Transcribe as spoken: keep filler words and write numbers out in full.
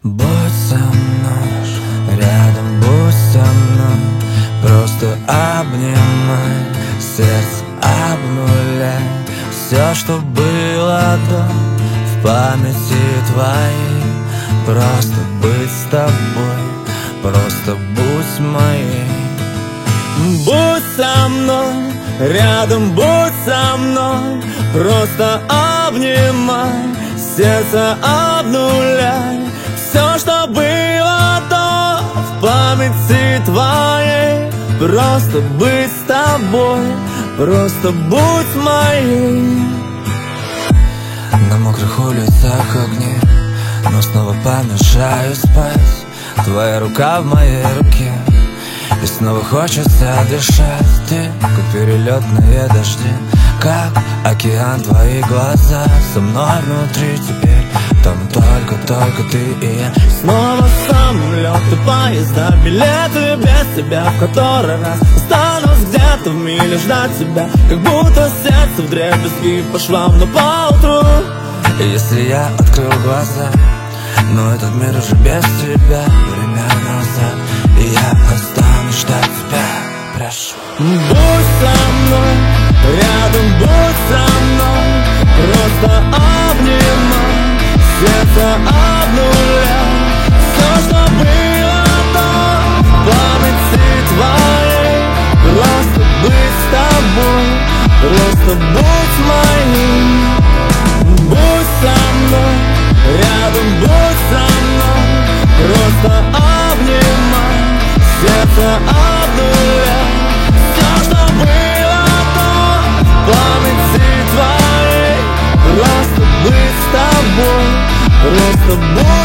Будь со мной, рядом будь со мной, просто обнимай, сердце обнуляй. Все, что было до, в памяти твоей. Просто быть с тобой, просто будь моей. Будь со мной, рядом будь со мной, просто обнимай, сердце обнуляй. Все, что было до, в памяти твоей. Просто быть с тобой, просто будь моей. На мокрых улицах огни, но снова помешаю спать. Твоя рука в моей руке, и снова хочется дышать. Ты, как перелетные дожди, как океан, твои глаза со мной внутри теперь. Там только-только ты и я. Снова самолеты, поезда, билеты без тебя. В который раз останусь где-то в миле ждать тебя. Как будто сердце вдребезги по швам, но поутру, если я открыл глаза, но этот мир уже без тебя. Время назад, и я останусь ждать тебя. Прошу. Будь со мной, рядом будь со мной, просто обнимай, сердце обнуляй. Все, что было до, в памяти твоей. Просто быть с тобой, просто будь моей. Будь со мной, рядом будь со мной, просто обнимай, сердце обнуляй. Все, что было до, в памяти твоей. Просто быть с тобой, просто будь